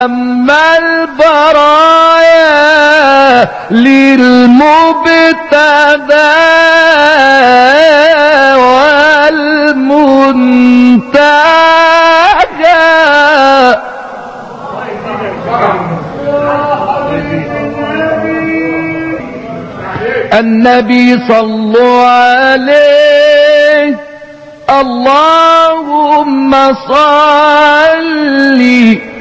أما البرايا للمبتدى والمنتجى النبي صلوا عليه اللهم صل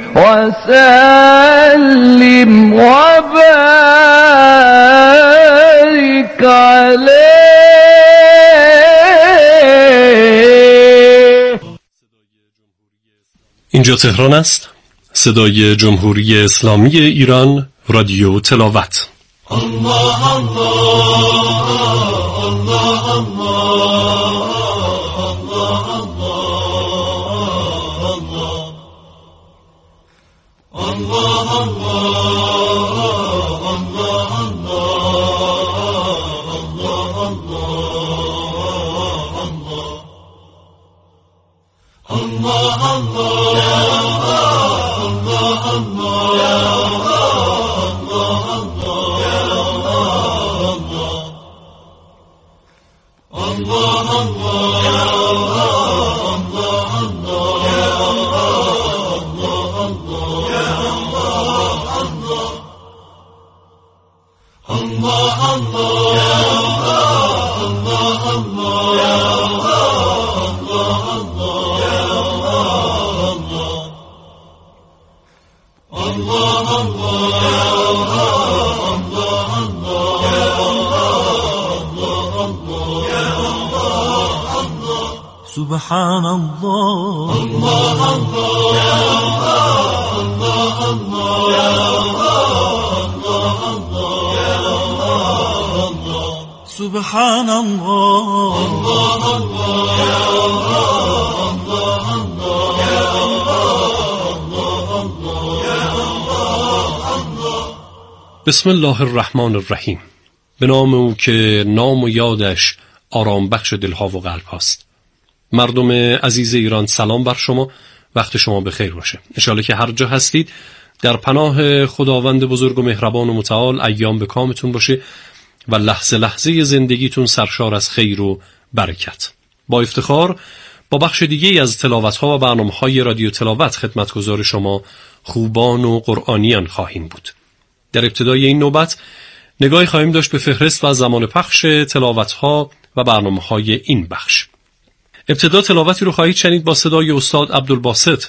وسلم وبارك عليه. اینجا تهران است، صدای جمهوری اسلامی ایران، رادیو تلاوت. الله الله الله الله سبحان الله الله الله الله سبحان الله بسم الله الرحمن الرحیم. به نام او که نام و یادش آرام بخش دلها و قلب هاست. مردم عزیز ایران، سلام بر شما، وقت شما بخیر باشه. انشالله که هر جا هستید در پناه خداوند بزرگ و مهربان و متعال ایام به کامتون باشه و لحظه لحظه زندگیتون سرشار از خیر و برکت. با افتخار با بخش دیگه از تلاوت‌ها و برنامه‌های رادیو تلاوت خدمتگزار شما خوبان و قرآنیان خواهیم بود. در ابتدای این نوبت نگاهی خواهیم داشت به فهرست و زمان پخش تلاوت‌ها و برنامه‌های این بخش. ابتدا تلاوتی رو خواهید شنید با صدای استاد عبدالباسط،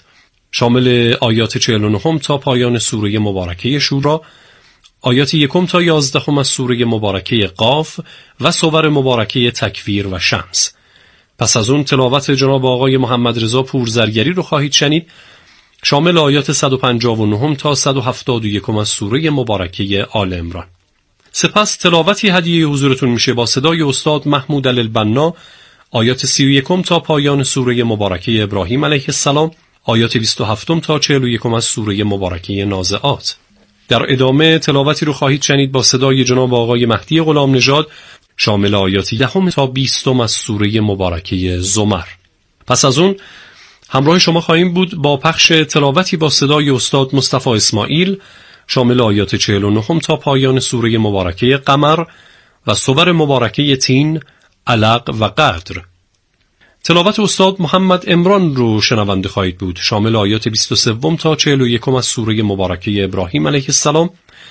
شامل آیات 49 تا پایان سوره مبارکه شورا، آیات 1 تا 11 از سوره مبارکه قاف و سور مبارکه تکویر و شمس. پس از اون تلاوت جناب آقای محمد رضا پورزرگری رو خواهید شنید، شامل آیات 159 تا 171 از سوره مبارکه آل عمران. سپس تلاوتی هدیه حضورتون میشه با صدای استاد محمود البنا، آیات 31 تا پایان سوره مبارکه ابراهیم علیه السلام، آیات 27 تا 41 از سوره مبارکه نازعات. در ادامه تلاوتی رو خواهید شنید با صدای جناب آقای مهدی غلام نژاد، شامل آیات 10 تا 20 از سوره مبارکه زمر. پس از اون همراه شما خواهیم بود با پخش تلاوتی با صدای استاد مصطفی اسماعیل، شامل آیات 49 تا پایان سوره مبارکه قمر و سور مبارکه تین، علق و قدر. تلاوت استاد محمد عمران رو شنونده خواهید بود، شامل آیات 23 تا 41 از سوره مبارکه ابراهیم علیه السلام.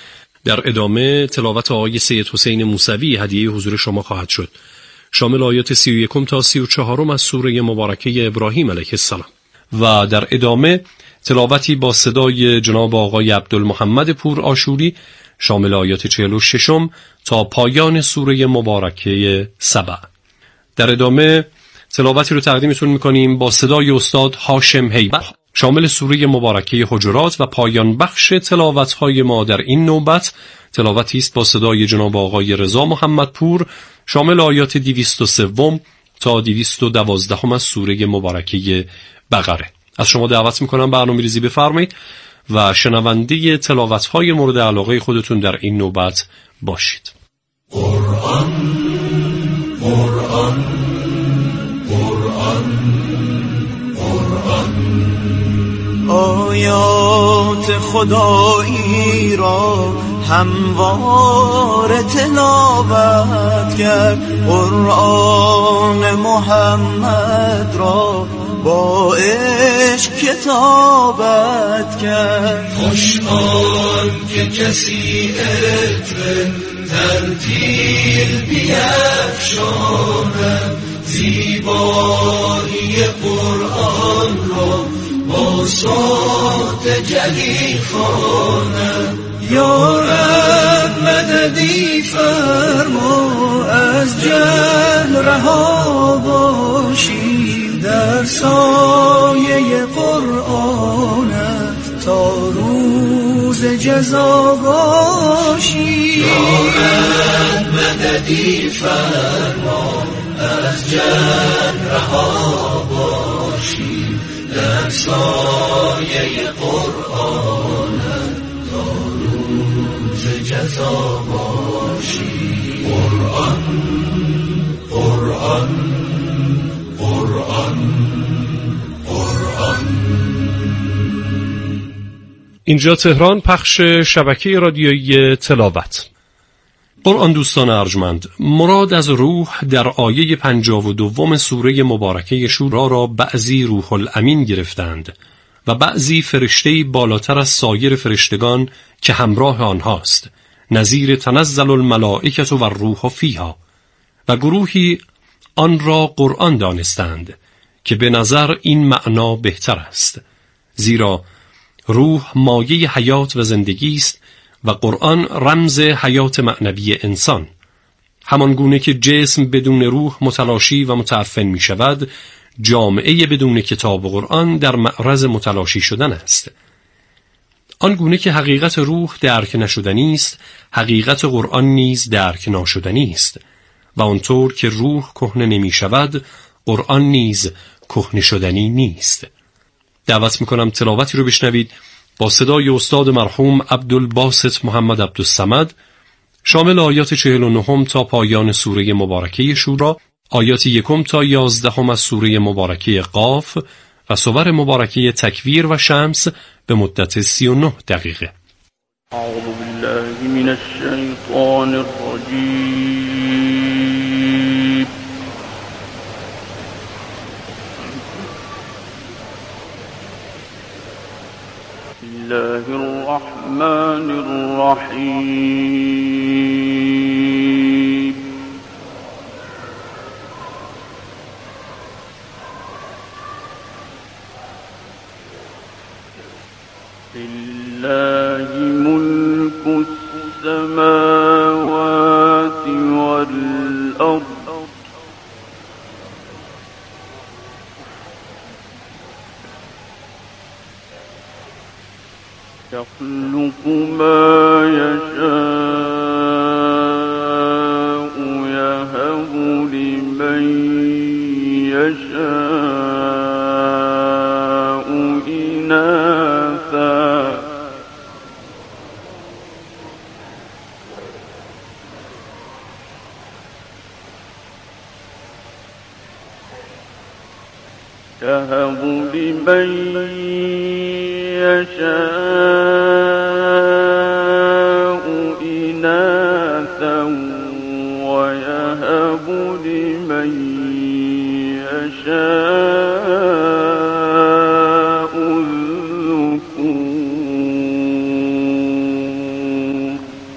در ادامه تلاوت آقای سید حسین موسوی هدیه حضور شما خواهد شد، شامل آیات 31 تا 34 از سوره مبارکه ابراهیم علیه السلام. و در ادامه تلاوتی با صدای جناب آقای عبدالمحمد پور آشوری، شامل آیات 46 تا پایان سوره مبارکه سبع. در ادامه تلاوتی رو تقدیمتون میکنیم با صدای استاد هاشم هیبت، شامل سوره مبارکه حجرات و پایان بخش تلاوت‌های ما در این نوبت تلاوتی است با صدای جناب آقای رضا محمد پور، شامل آیات 203 تا 212 از سوره مبارکه بقره. از شما دعوت میکنم برنامه‌ریزی بفرمایید و شنونده تلاوت‌های مورد علاقه خودتون در این نوبت باشید. قرآن قرآن قرآن قرآن آیات خدایی را هموار تلاوت کرد، قرآن محمد را با عشق کتابت کرد. خوش آن که کسی عطر ترتیل بیفشاند، زیبایی قرآن را با صوت جلیل خواند. یا رب مددی فرما، از جهل رها باشیم، در سایه قرآنت تا روز جزا باشیم. یا رب مددی فرما، از جهل رها باشیم، در سایه قرآنت تا روز جزا باشیم. قرآن قرآن قرآن قرآن. اینجا تهران، پخش شبکه رادیویی تلاوت. قرآن دوستان ارجمند، مراد از روح در آیه 52 سوره مبارکه شورا را بعضی روح الامین گرفتند و بعضی فرشته بالاتر از سایر فرشتگان که همراه آنهاست، نظیر تنزل الملائکه و الروح فیها، و گروهی آن را قرآن دانستند که به نظر این معنا بهتر است، زیرا روح مایه حیات و زندگی است و قرآن رمز حیات معنوی انسان. همان گونه که جسم بدون روح متلاشی و متعفن می شود، جامعه بدون کتاب و قرآن در معرض متلاشی شدن است. آن گونه که حقیقت روح درک نشدنی است، حقیقت قرآن نیز درک ناشدنی است، و آنطور که روح کهنه نمی شود، قرآن نیز کهنه شدنی نیست. دعوت میکنم تلاوتی رو بشنوید با صدای استاد مرحوم عبدالباسط محمد عبدالصمد، شامل آیات 49 تا پایان سوره مبارکه شورا، آیات 1 تا 11 از سوره مبارکه قاف و سور مبارکه تکویر و شمس به مدت 39 دقیقه. اعوذ بالله من الشیطان الرجیم. بسم الله الرحمن الرحیم. لله ملك السماوات والأرض يخلق ما يشاء يهب لمن يشاء إناثا يهب لمن يشاء إناثا ويهب لمن يشاء الذكور.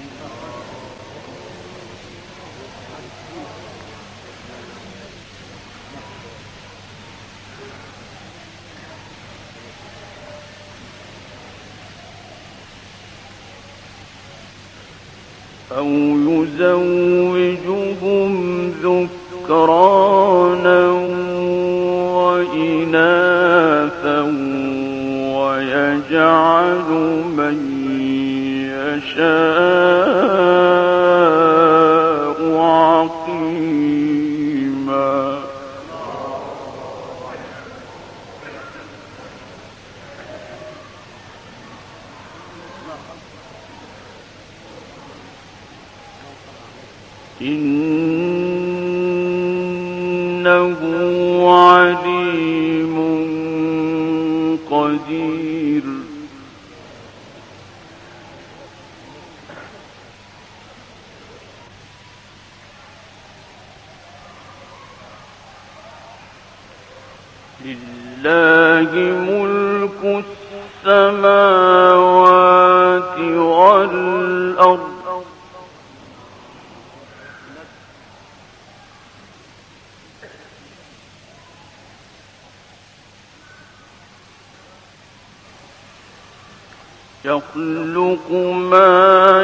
أو يزوجهم ذكرانا وإناثا ويجعل من يشاء عقيما. إنه عليم قدير. لله ملك السماوات والأرض يخلق ما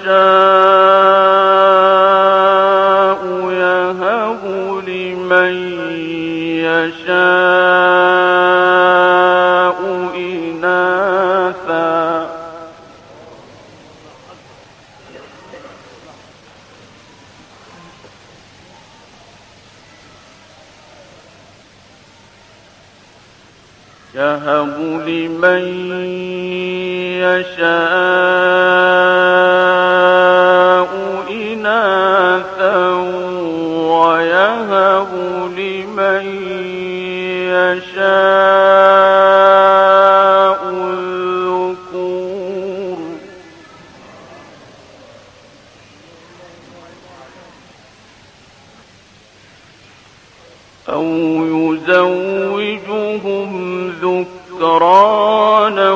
يشاء يهب لمن يشاء إناثا يهب لمن يشاء إناثا ويهب لمن يشاء الذكور أو يزوجهم ذكرانا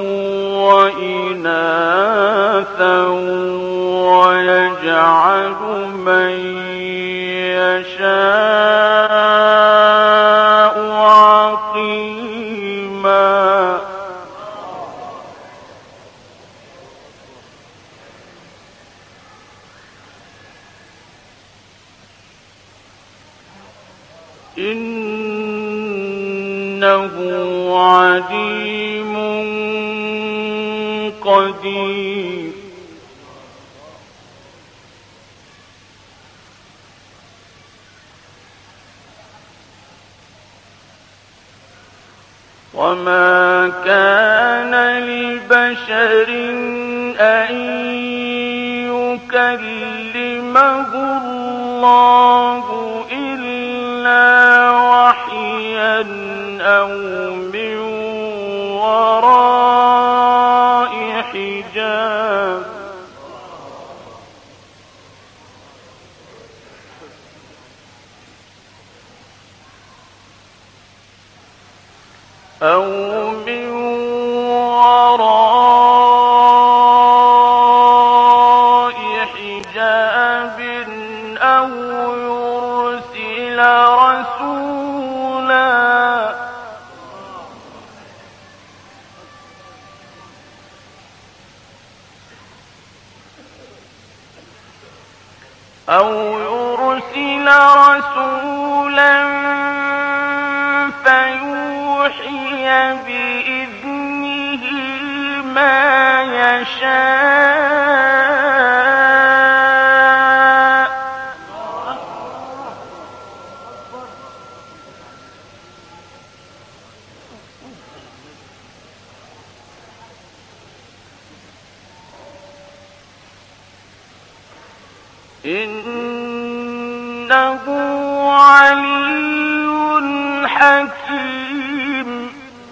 وإناثا ويجعل من يشاء عقيما إنه عليم قدير وما كان لبشر أن يكلمه الله إلا وحيا أو من وراء حجاب أو من وراء حجاب أو يرسل رسولا فيوحي بإذنه ما يشاء إنه علي حكيم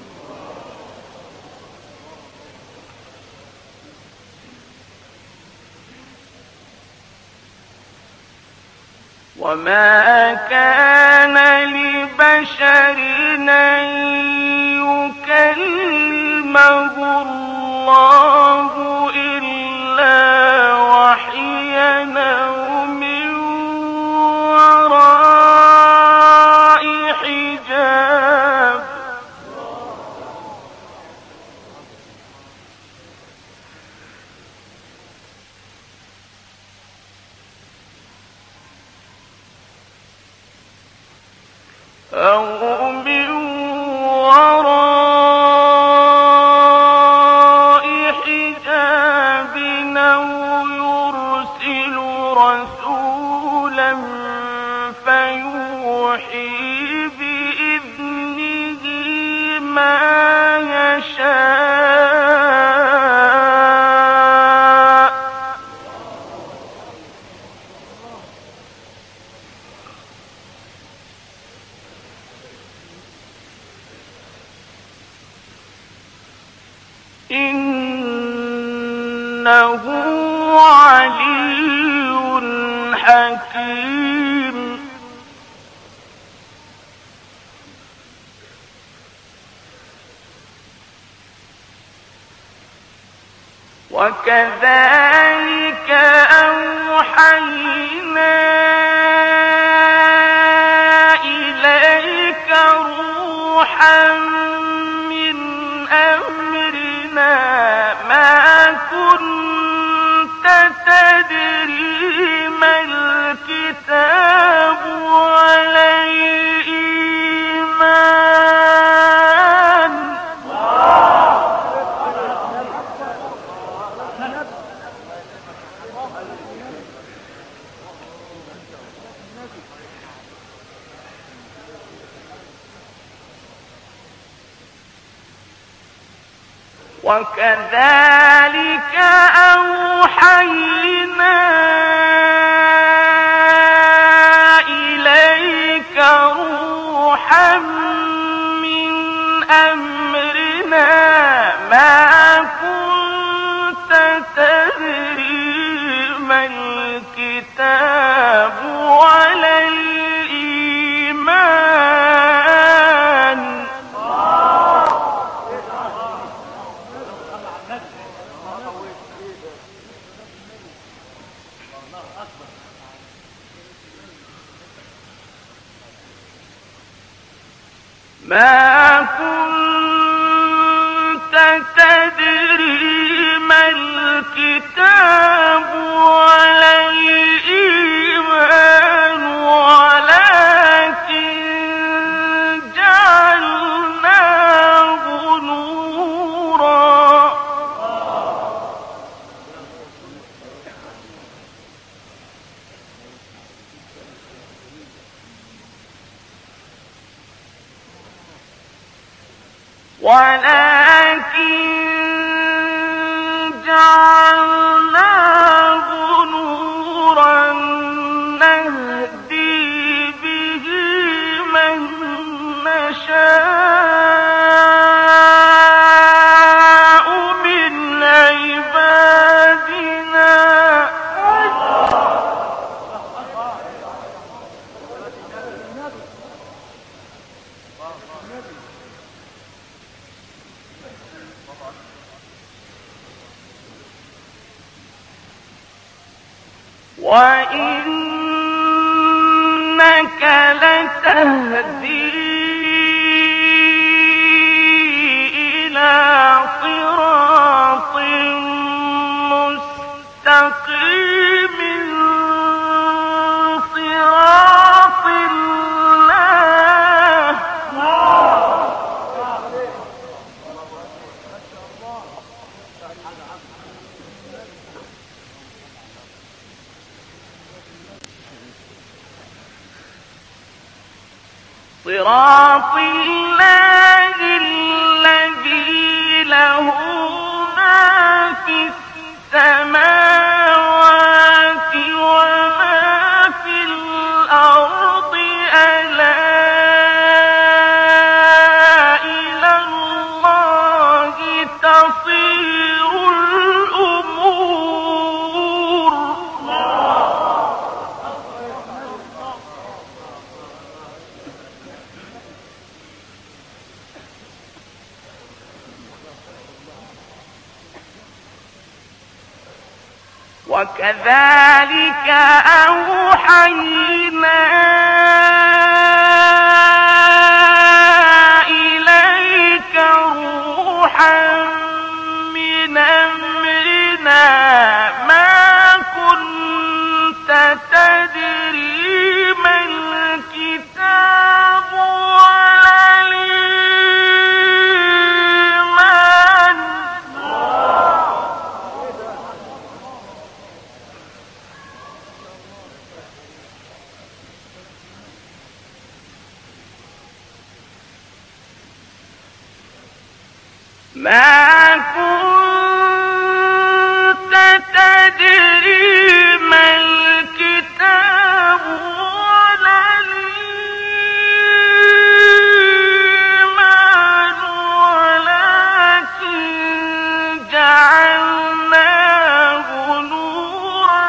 وما كان لبشر أن يكلمه الله إلا وحيا أو من وراء حجاب أو من وراء حجاب أو يرسل رسولا فيوحي بإذنه ما يشاء إنه علي حكيم وكذلك أوحينا إليك روحا من أمرنا ما كنت تدري ما الكتاب ولا الإيمان وكذلك أوحينا إليك روحا من أمرنا ما كنت تدري ما الكتاب ولا الإيمان ما كنت تدري ما الكتاب ولا الإيمان ولكن جعلناه نورا نهدي به من نشاء من عبادنا وإنك لتهدي إلى صراط مستقيم صراط الله صراط الله الذي له ما في السماوات وما في الأرض ألا إلى الله تصير الأمور وكذلك أوحينا إليك روحا من أمرنا ما كنت تدري ما الكتاب ولا الإيمان ما كنت تدري ما الكتاب ولا الإيمان ولكن جعلناه نورا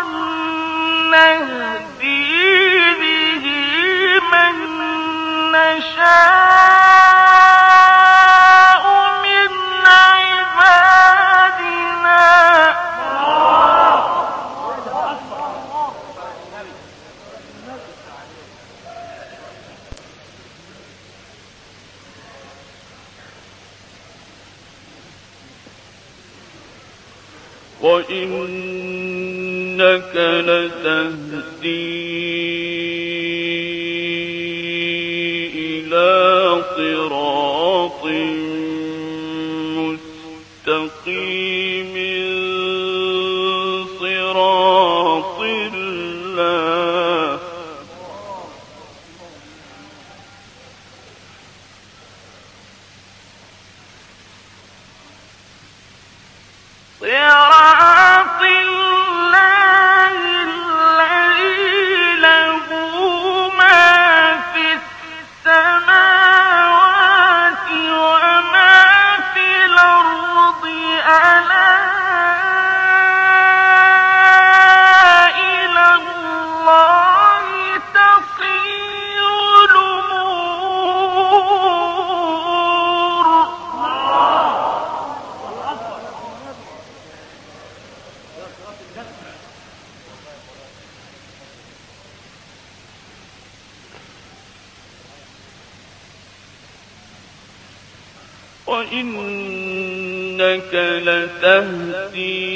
نهدي به من نشاء من عبادنا وإنك لتهدي إلى صراط مستقيم صراط الله الذي له ما في السماوات وما في الأرض ألا إلى الله تصير الأمور وإنك لتهدي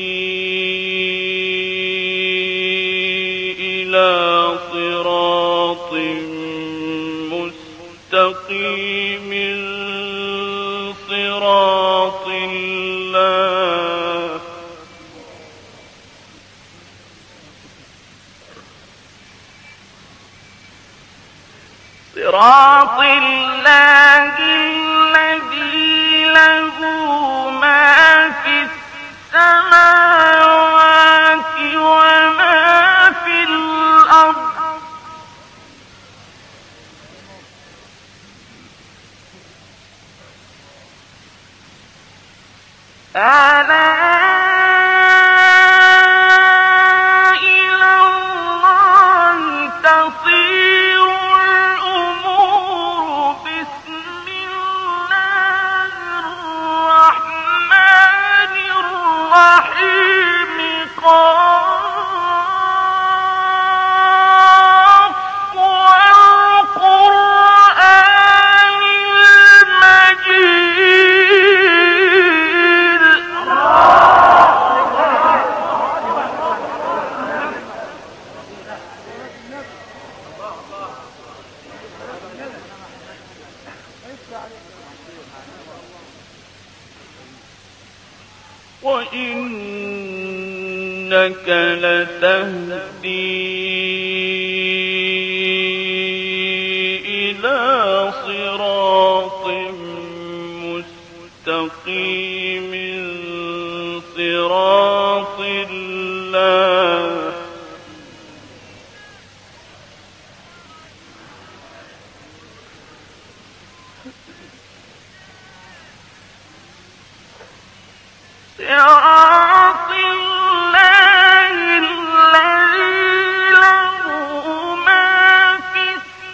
إلى صراط مستقيم صراط الله صراط الله الذي له ما في السماوات وما في الأرض ألا إلى الله تصير الأمور بسم الله الرحمن الرحيم قاف والقرآن المجيد وإنك لتهدي إلى صراط مستقيم صراط الله صراط الله الذي له ما في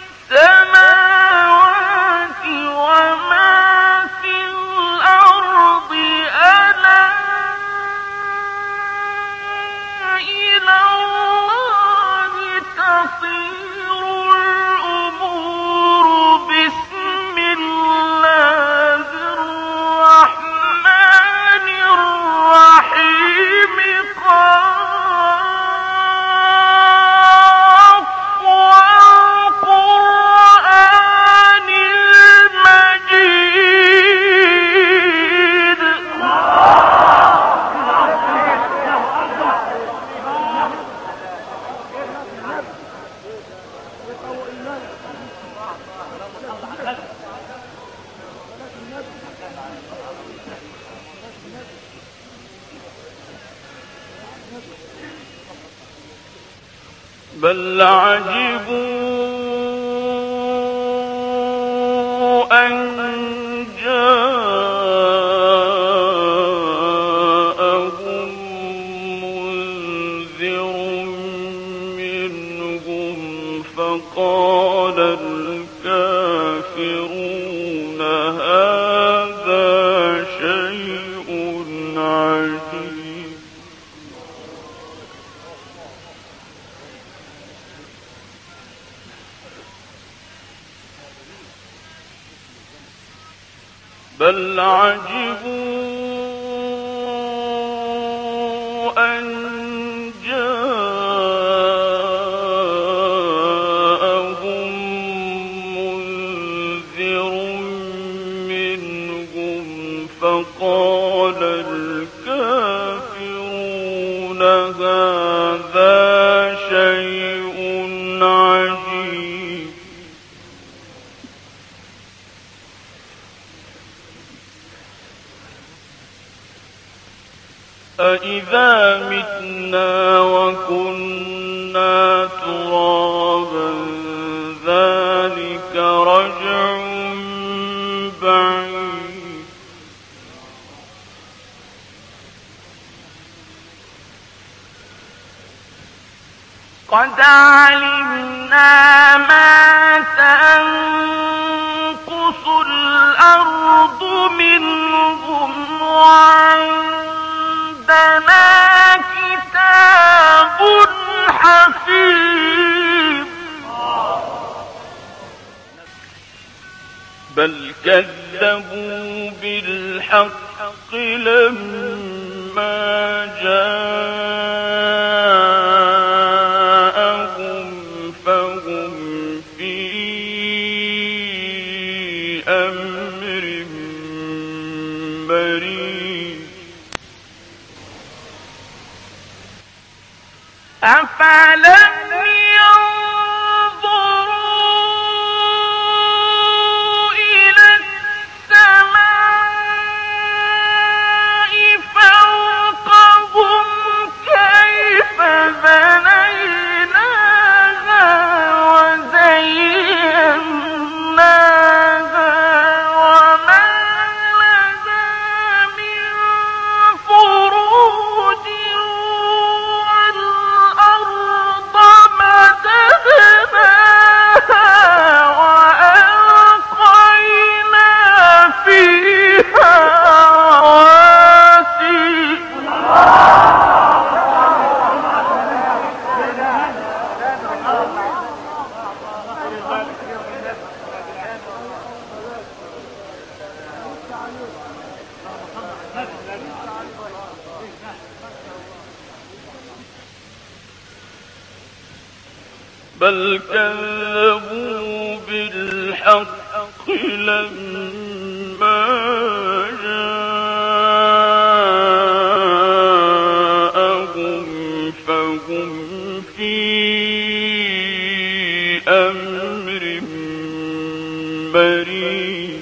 السماوات وما في الأرض ألا إلى الله تصير الأمور بسم الله الرحمن الرحيم قاف والقرآن المجيد بل عجبوا أن جاءهم منذر منهم فقال الكافرون هذا شيء عجيب بل عجبوا أن جاءهم منذر منهم فقال الكافرون هذا شيء عجيب أإذا متنا وكنا ترابا ذلك رجع بعيد قد علمنا ما تنقص الأرض منهم وعندنا كتاب حفيظ بل كذبوا بالحق لما جاءهم فهم في أمر مريض أفلم ينظروا إلى السماء فوقهم كيف بنيناها وزيناها وما لها من فروج والأرض مددناها وألقينا فيها رواسي بل كذبوا بالحق لما جاءهم فهم في أمر مريض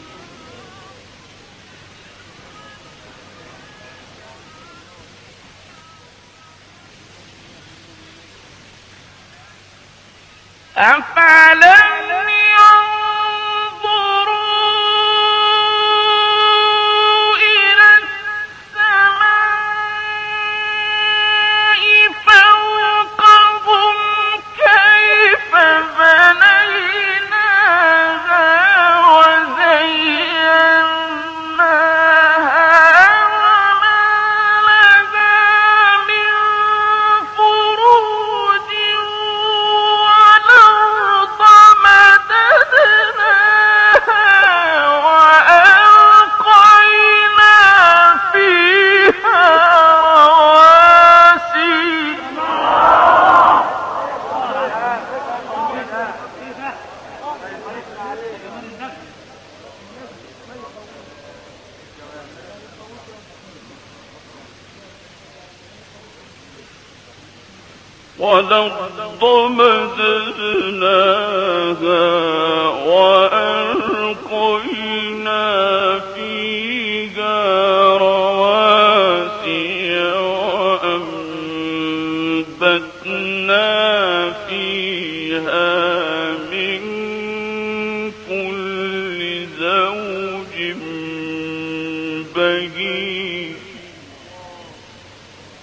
أفلم ينظروا إلى السماء فوقهم كيف بنيناها وزيناها وما لها من فروج والأرض مددناها وألقينا فيها رواسي والأرض مددناها وألقينا فيها رواسي وأنبتنا